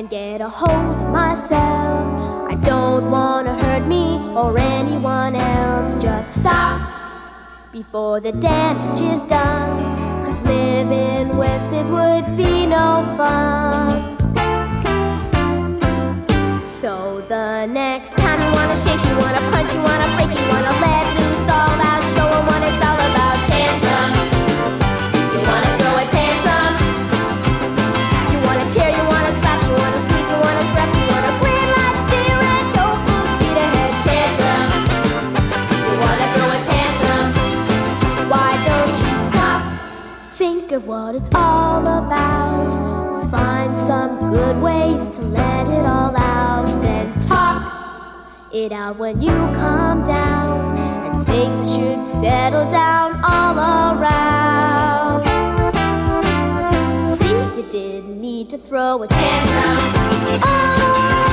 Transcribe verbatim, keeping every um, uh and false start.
and get a hold of myself. I don't wanna hurt me or anyone else. Just stop before the damage is done, 'cause living with it would be no fun. So the next time you wanna shake, you wanna punch, you wanna break, you wanna let loose all out, show 'em what it's all about. Tantrum. You wanna throw a tantrum. You wanna tear, you wanna slap, you wanna squeeze, you wanna scrap, you wanna green light, steer and go full speed ahead. Tantrum. You wanna throw a tantrum. Why don't you stop? Think of what it's all about. Find some good ways to let it all out. Then talk it out when you calm down, and things should settle down all around. See, you didn't need to throw a tantrum. Oh.